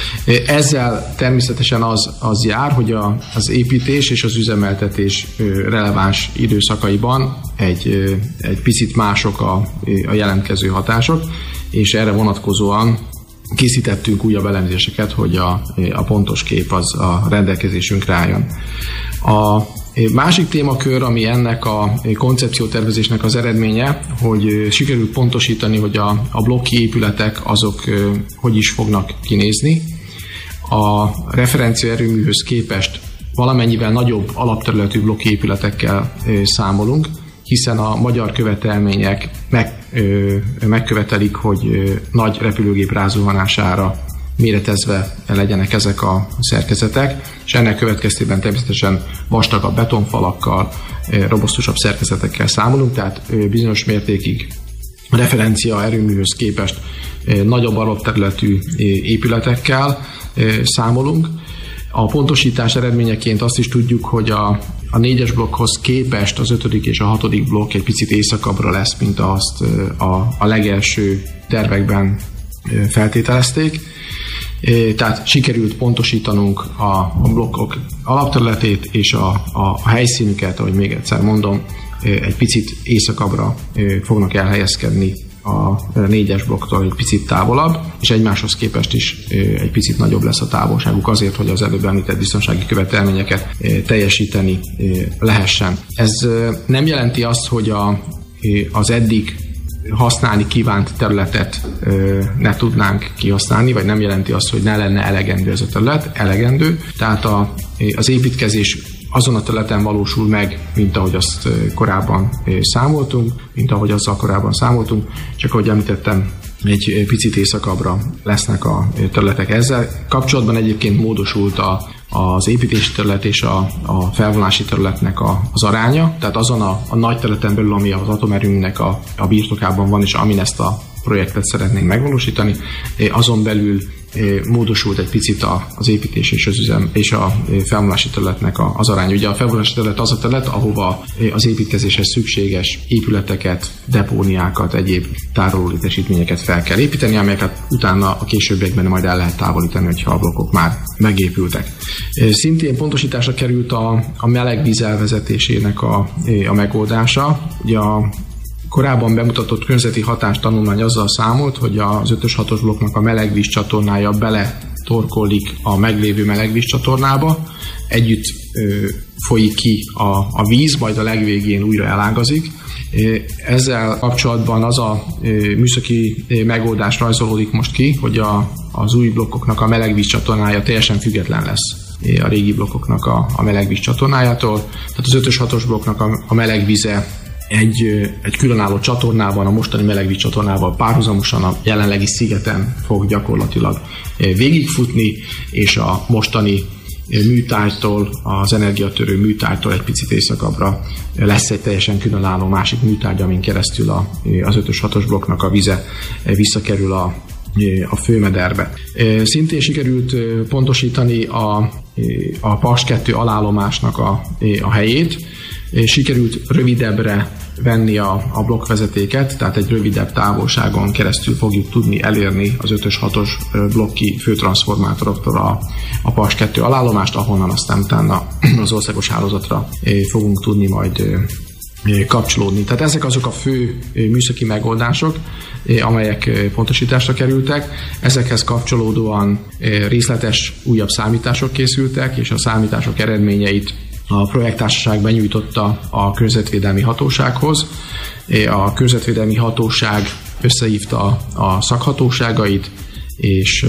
Ezzel természetesen az, az jár, hogy a, az építés és az üzemeltetés releváns időszakaiban egy, egy picit mások a, a jelentkező hatások, és erre vonatkozóan készítettünk újabb elemzéseket, hogy a, a pontos kép az a rendelkezésünkre álljon. A másik témakör, ami ennek a koncepciótervezésnek az eredménye, hogy sikerült pontosítani, hogy a, a blokki épületek azok hogy is fognak kinézni. A referencia erőműhöz képest valamennyivel nagyobb alapterületű blokki épületekkel számolunk, hiszen a magyar követelmények meg, ö, megkövetelik, hogy ö, nagy repülőgép rázuhanására méretezve legyenek ezek a szerkezetek, és ennek következtében természetesen vastagabb betonfalakkal, ö, robosztusabb szerkezetekkel számolunk, tehát ö, bizonyos mértékig a referencia erőműhöz képest ö, nagyobb alapterületű ö, épületekkel ö, számolunk. A pontosítás eredményeként azt is tudjuk, hogy a A négyes blokkhoz képest az ötödik és a hatodik blokk egy picit északabbra lesz, mint azt a, a legelső tervekben feltételezték. Tehát sikerült pontosítanunk a, a blokkok alapterületét és a, a, a helyszínüket, ahogy még egyszer mondom, egy picit északabbra fognak elhelyezkedni a négyes blokktól egy picit távolabb, és egymáshoz képest is egy picit nagyobb lesz a távolságuk azért, hogy az előbb említett biztonsági követelményeket teljesíteni lehessen. Ez nem jelenti azt, hogy a, az eddig használni kívánt területet ne tudnánk kihasználni, vagy nem jelenti azt, hogy ne lenne elegendő ez a terület, elegendő. Tehát a, az építkezés azon a területen valósul meg, mint ahogy azt korábban számoltunk, mint ahogy azzal korábban számoltunk, csak ahogy említettem, egy picit északabbra lesznek a területek. Ezzel kapcsolatban egyébként módosult a, az építési terület és a, a felvonási területnek a, az aránya, tehát azon a, a nagy területen belül, ami az atomerőműnek a, a birtokában van, és amin ezt a projektet szeretnénk megvalósítani, azon belül módosult egy picit az építés és, az üzem, és a felvonási területnek az arány. Ugye a felvonási terület az a terület, ahova az építkezéshez szükséges épületeket, depóniákat, egyéb tárolólétesítményeket fel kell építeni, amelyeket utána a későbbiekben majd el lehet távolítani, hogyha a blokkok már megépültek. Szintén pontosításra került a, a melegvíz elvezetésének a, a megoldása. Ugye a korábban bemutatott környezeti hatástanulmány azzal számolt, hogy az ötös hatos blokknak a melegvíz csatornája bele torkollik a meglévő melegvíz csatornába, együtt ö, folyik ki a, a víz, majd a legvégén újra elágazik. Ezzel kapcsolatban az a ö, műszaki megoldás rajzolódik most ki, hogy a, az új blokkoknak a melegvíz csatornája teljesen független lesz a régi blokkoknak a, a melegvíz csatornájától. Tehát az ötös hatos blokknak a, a melegvíze Egy, egy különálló csatornában, a mostani melegvíz csatornával párhuzamosan a jelenlegi szigeten fog gyakorlatilag végigfutni, és a mostani műtártól, az energiatörő műtártól egy picit északabbra lesz egy teljesen különálló másik műtárgy, amin keresztül a, az ötös hatos blokknak a vize visszakerül a, a főmederbe. Szintén sikerült pontosítani a, a Paks kettő alállomásnak a, a helyét. Sikerült rövidebbre venni a, a blokkvezetéket, tehát egy rövidebb távolságon keresztül fogjuk tudni elérni az ötös hatos blokki főtranszformátoroktól a, a Paks kettő alállomást, ahonnan aztán utána az országos hálózatra fogunk tudni majd kapcsolódni. Tehát ezek azok a fő műszaki megoldások, amelyek pontosításra kerültek. Ezekhez kapcsolódóan részletes újabb számítások készültek, és a számítások eredményeit a projekttársaság benyújtotta a Környezetvédelmi Hatósághoz. A Környezetvédelmi Hatóság összehívta a szakhatóságait, és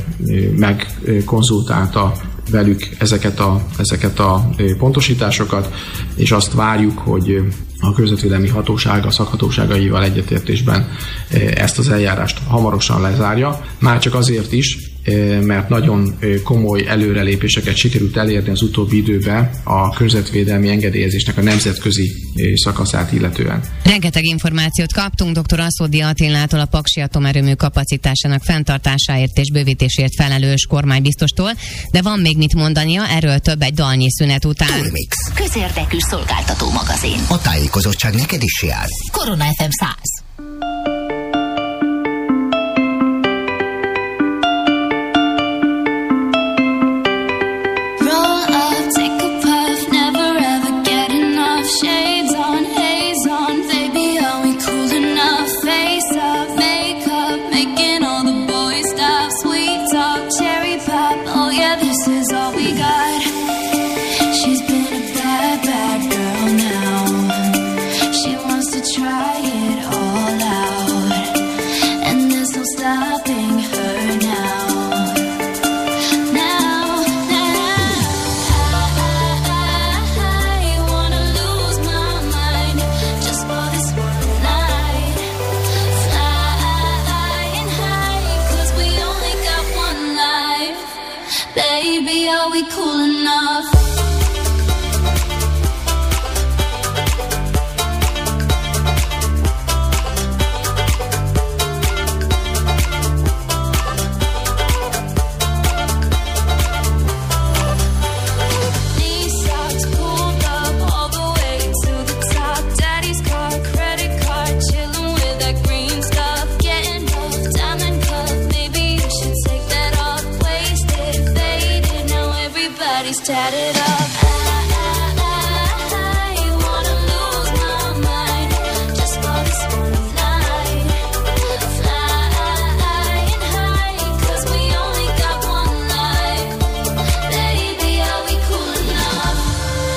megkonzultálta velük ezeket a, ezeket a pontosításokat, és azt várjuk, hogy a Környezetvédelmi Hatóság a szakhatóságaival egyetértésben ezt az eljárást hamarosan lezárja. Már csak azért is, mert nagyon komoly előrelépéseket sikerült elérni az utóbbi időben a környezetvédelmi engedélyezésnek a nemzetközi szakaszát illetően. Rengeteg információt kaptunk dr. Aszódi Attilától, a paksi atomerőmű kapacitásának fenntartásáért és bővítésért felelős kormánybiztostól, de van még mit mondania, erről több egy dalnyi szünet után. Turmix. Közérdekű szolgáltató magazin. A tájékozottság neked is jár. Korona ef em száz.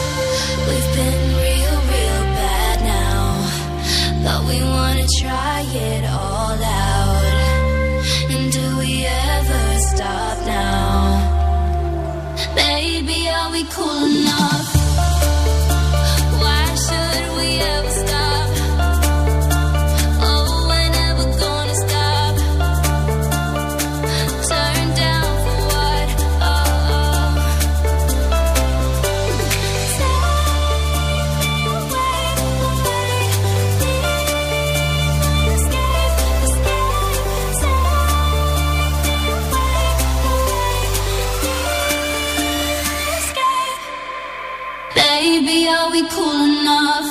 Try cool enough? Why should we ever stop? Oh, we're never gonna stop. Turn down for what? Oh, oh. Take me away, away. Escape, escape. Take me away, away. Escape. Baby, are we cool enough?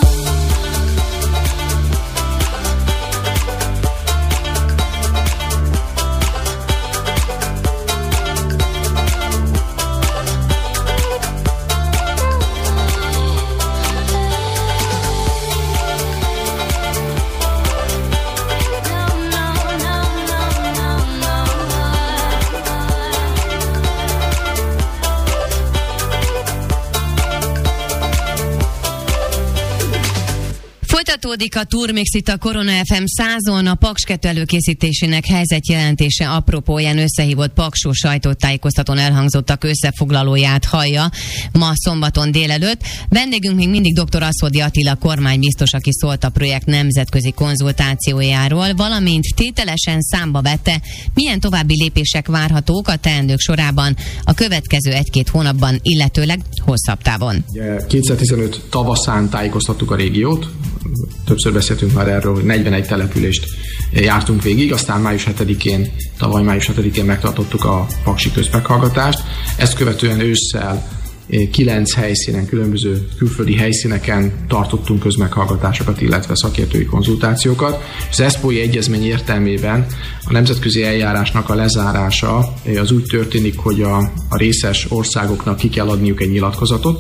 Folytatódik a Turmix itt a Korona ef em százon, a Paks kettő előkészítésének helyzetjelentése apropóján összehívott Paksó sajtótájékoztatón elhangzottak összefoglalóját hallja ma szombaton délelőtt. Vendégünk még mindig dr. Aszfodi Attila kormánybiztos, aki szólt a projekt nemzetközi konzultációjáról, valamint tételesen számba vette, milyen további lépések várhatók a teendők sorában a következő egy-két hónapban, illetőleg hosszabb távon. kétezer-tizenöt tavaszán tájékoztattuk a régiót, többször beszéltünk már erről, hogy negyvenegy települést jártunk végig, aztán május hetedikén, tavaly május hetedikén megtartottuk a paksi közmeghallgatást. Ezt követően ősszel kilenc helyszínen, különböző külföldi helyszíneken tartottunk közmeghallgatásokat, illetve szakértői konzultációkat. Az eszpói egyezmény értelmében a nemzetközi eljárásnak a lezárása az úgy történik, hogy a, a részes országoknak ki kell adniuk egy nyilatkozatot,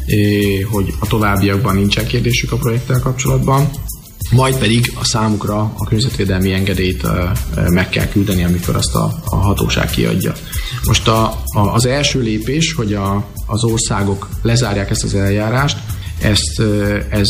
hogy a továbbiakban nincsen kérdésük a projekttel kapcsolatban, majd pedig a számukra a környezetvédelmi engedélyt meg kell küldeni, amikor azt a, a hatóság kiadja. Most a, a, az első lépés, hogy a, az országok lezárják ezt az eljárást, ezt, ez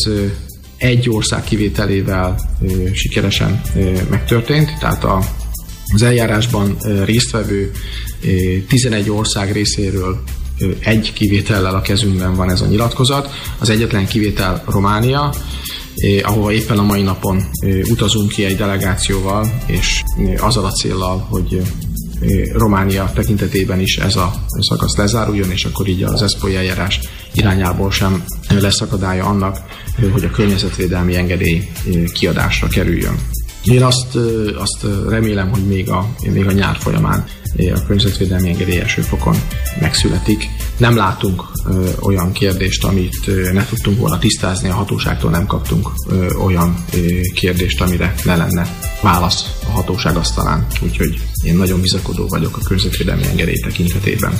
egy ország kivételével sikeresen megtörtént, tehát a, az eljárásban résztvevő tizenegy ország részéről egy kivétellel a kezünkben van ez a nyilatkozat. Az egyetlen kivétel Románia, eh, ahova éppen a mai napon eh, utazunk ki egy delegációval, és eh, azzal a céllal, hogy eh, Románia tekintetében is ez a szakasz lezáruljon, és akkor így az eszpói eljárás irányából sem lesz akadálya annak, eh, hogy a környezetvédelmi engedély eh, kiadásra kerüljön. Én azt, eh, azt remélem, hogy még a, még a nyár folyamán a környezetvédelmi engedély első fokon megszületik. Nem látunk ö, olyan kérdést, amit ö, ne tudtunk volna tisztázni, a hatóságtól nem kaptunk ö, olyan ö, kérdést, amire ne lenne válasz a hatóság asztalán. Úgyhogy én nagyon bizakodó vagyok a környezetvédelmi engedély tekintetében.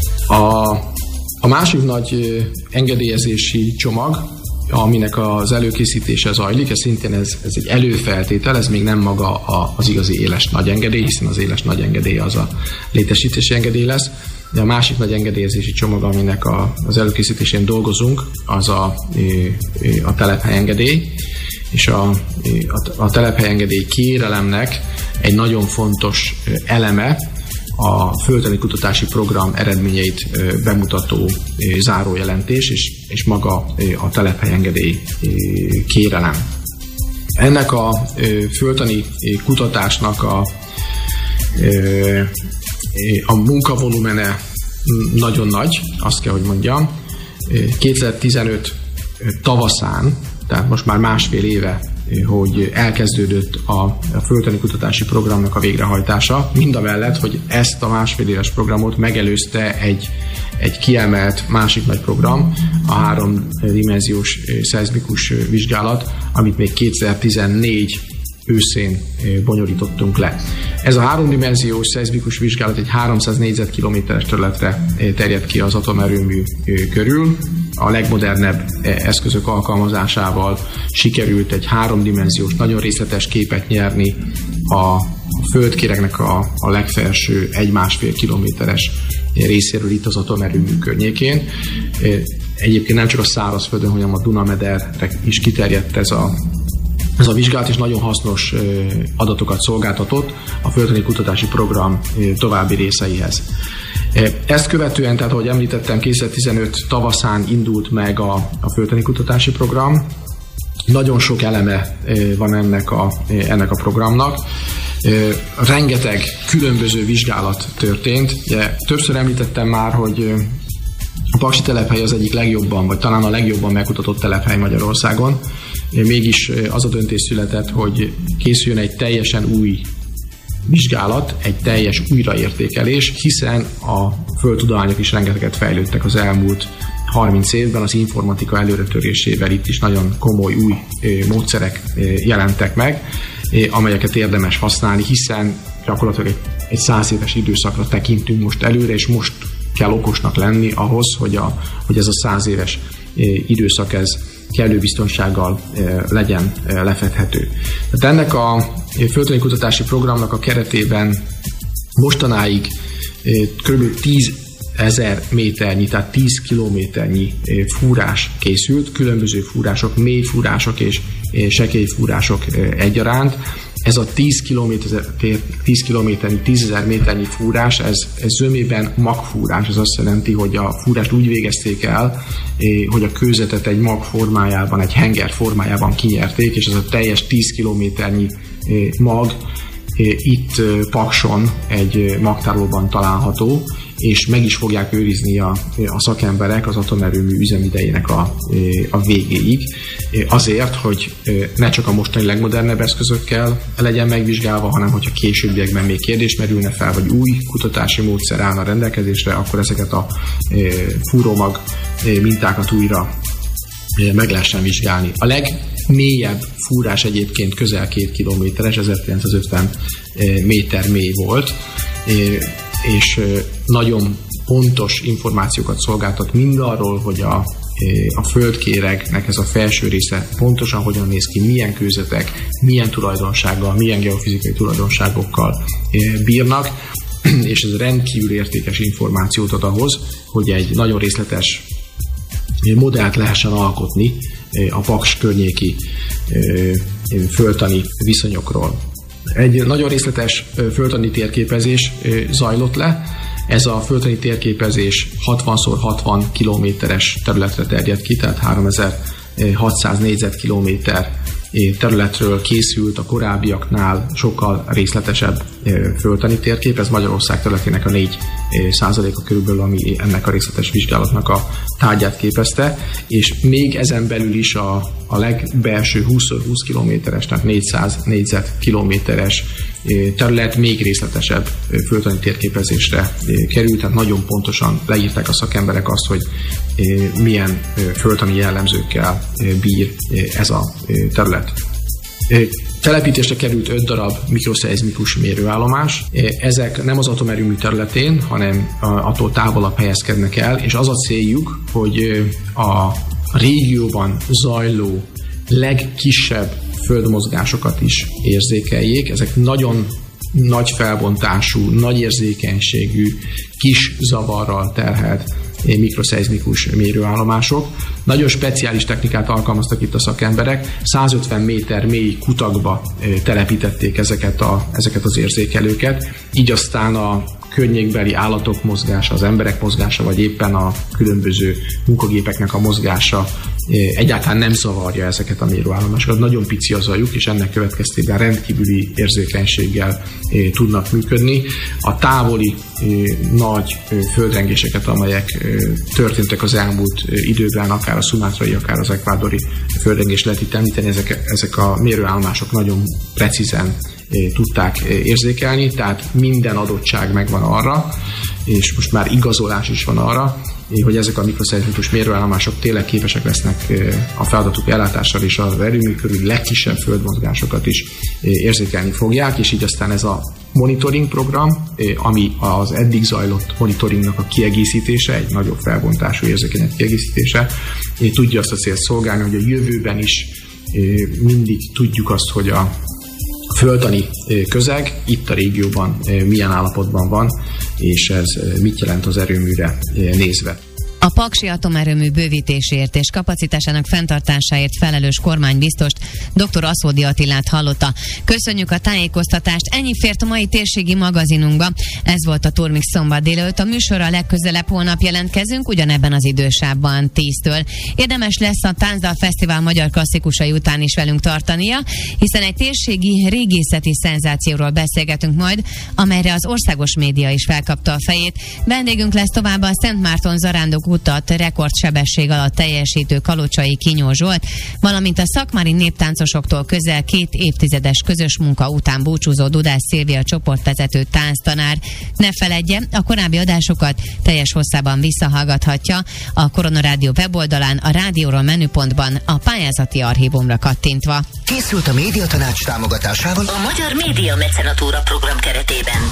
A, a másik nagy ö, engedélyezési csomag, aminek az előkészítése zajlik, ez szintén ez, ez egy előfeltétel, ez még nem maga a, az igazi éles nagy engedély, hiszen az éles nagy engedély az a létesítési engedély lesz, de a másik nagy engedélyezési csomag, aminek a, az előkészítésén dolgozunk, az a, a telephelyengedély, és a, a, a telephelyengedély kérelemnek egy nagyon fontos eleme a földtani kutatási program eredményeit bemutató zárójelentés, és, és maga a telephelyengedély kérelem. Ennek a földtani kutatásnak a, a munkavolumene nagyon nagy, azt kell, hogy mondjam. kétezer-tizenöt tavaszán, tehát most már másfél éve, hogy elkezdődött a, a földtani kutatási programnak a végrehajtása, mindamellett, hogy ezt a másfél éves programot megelőzte egy, egy kiemelt másik nagy program, a háromdimenziós szeizmikus vizsgálat, amit még kétezer-tizennégy őszén bonyolítottunk le. Ez a háromdimenziós szeizmikus vizsgálat egy háromszáz négyzetkilométeres területre terjed ki az atomerőmű körül. A legmodernebb eszközök alkalmazásával sikerült egy háromdimenziós, nagyon részletes képet nyerni a földkéregnek a, a legfelső egy-másfél kilométeres részéről itt az atomerőmű környékén. Egyébként nem csak a szárazföldön, hanem a Dunamederre is kiterjedt ez a Ez a vizsgálat is nagyon hasznos adatokat szolgáltatott a földtani kutatási program további részeihez. Ezt követően, tehát ahogy említettem, kétezer-tizenöt tavaszán indult meg a, a földtani kutatási program. Nagyon sok eleme van ennek a, ennek a programnak. Rengeteg különböző vizsgálat történt. Ugye, többször említettem már, hogy a Paksi telephely az egyik legjobban, vagy talán a legjobban megkutatott telephely Magyarországon. Mégis az a döntés született, hogy készüljön egy teljesen új vizsgálat, egy teljes újraértékelés, hiszen a földtudományok is rengeteget fejlődtek az elmúlt harminc évben, az informatika előretörésével itt is nagyon komoly új módszerek jelentek meg, amelyeket érdemes használni, hiszen gyakorlatilag egy, egy száz éves időszakra tekintünk most előre, és most kell okosnak lenni ahhoz, hogy, a, hogy ez a száz éves időszak ez kellő biztonsággal legyen lefedhető. Tehát ennek a földtani kutatási programnak a keretében mostanáig kb. tízezer méternyi, tehát tíz kilométernyi fúrás készült, különböző fúrások, mély fúrások és sekély fúrások egyaránt. Ez a tíz kilométernyi, tízezer méternyi fúrás, ez, ez zömében magfúrás, ez azt jelenti, hogy a fúrást úgy végezték el, hogy a kőzetet egy mag formájában, egy henger formájában kinyerték, és ez a teljes tíz kilométernyi mag itt Pakson egy magtárolóban található, és meg is fogják őrizni a, a szakemberek az atomerőmű üzemidejének a, a végéig, azért, hogy ne csak a mostani legmodernebb eszközökkel legyen megvizsgálva, hanem hogyha későbbiekben még kérdés merülne fel, vagy új kutatási módszer állna rendelkezésre, akkor ezeket a fúrómag mintákat újra meg lehessen vizsgálni. A legmélyebb fúrás egyébként közel két kilométeres, ezerkilencszázötven méter mély volt, és nagyon pontos információkat szolgáltat mindarról, hogy a, a földkéregnek ez a felső része pontosan hogyan néz ki, milyen kőzetek, milyen tulajdonsággal, milyen geofizikai tulajdonságokkal bírnak, és ez rendkívül értékes információt ad ahhoz, hogy egy nagyon részletes modellt lehessen alkotni a Paks környéki földtani viszonyokról. Egy nagyon részletes földtani térképezés zajlott le. Ez a földtani térképezés hatvan szor hatvan kilométeres területre terjedt ki, tehát háromezer-hatszáz négyzetkilométer területről készült, a korábbiaknál sokkal részletesebb földtani térkép. Ez Magyarország területének a négy százaléka körülbelül, ami ennek a részletes vizsgálatnak a tárgyát képezte, és még ezen belül is a, a legbelső húsz szor húsz kilométeres, tehát négyszáz négyzetkilométeres terület még részletesebb földtani térképezésre került, tehát nagyon pontosan leírták a szakemberek azt, hogy milyen földtani jellemzőkkel bír ez a terület. Telepítésre került öt darab mikroszeizmikus mérőállomás. Ezek nem az atomerőmű területén, hanem attól távolabb helyezkednek el, és az a céljuk, hogy a régióban zajló legkisebb földmozgásokat is érzékeljék. Ezek nagyon nagy felbontású, nagy érzékenységű, kis zavarral terhelt mikroszeizmikus mérőállomások. Nagyon speciális technikát alkalmaztak itt a szakemberek, százötven méter mély kutakba telepítették ezeket, a, ezeket az érzékelőket, így aztán a környékbeli állatok mozgása, az emberek mozgása, vagy éppen a különböző munkagépeknek a mozgása egyáltalán nem zavarja ezeket a mérőállomásokat. Nagyon pici a zajuk, és ennek következtében rendkívüli érzékenységgel tudnak működni. A távoli nagy földrengéseket, amelyek történtek az elmúlt időben, akár a szumátrai, akár az ekvádori földrengés lehet itt említeni, ezek, ezek a mérőállomások nagyon precízen tudták érzékelni, tehát minden adottság megvan arra, és most már igazolás is van arra, hogy ezek a mikroszeizmikus mérőállomások tényleg képesek lesznek a feladatuk ellátással és az erőmű körül legkisebb földmozgásokat is érzékelni fogják, és így aztán ez a monitoring program, ami az eddig zajlott monitoringnak a kiegészítése, egy nagyobb felbontású érzékenyebb kiegészítése, tudja azt a célt szolgálni, hogy a jövőben is mindig tudjuk azt, hogy a földtani közeg itt a régióban milyen állapotban van, és ez mit jelent az erőműre nézve. A Paksi atomerőmű bővítéséért és kapacitásának fenntartásáért felelős kormánybiztost, dr. Aszódi Attilát hallotta. Köszönjük a tájékoztatást, ennyi fért a mai térségi magazinunkba. Ez volt a Turmix szombat délelőtt. A műsorra legközelebb holnap jelentkezünk, ugyanebben az idősávban tíztől. Érdemes lesz a Táncdal Fesztivál magyar klasszikusai után is velünk tartania, hiszen egy térségi régészeti szenzációról beszélgetünk majd, amelyre az országos média is felkapta a fejét. Vendégünk lesz továbbá a Szent Márton Zarándok utat rekordsebesség alatt teljesítő Kalocsai Kinyó Zsolt, valamint a szakmári néptáncosoktól közel két évtizedes közös munka után búcsúzó Dudás Szilvia csoportvezető tánctanár. Ne feledje, a korábbi adásokat teljes hosszában visszahallgathatja a Korona Rádió weboldalán, a Rádióról menüpontban, a pályázati archívumra kattintva. Készült a Médiatanács támogatásával A Magyar Média Mecenatúra program keretében.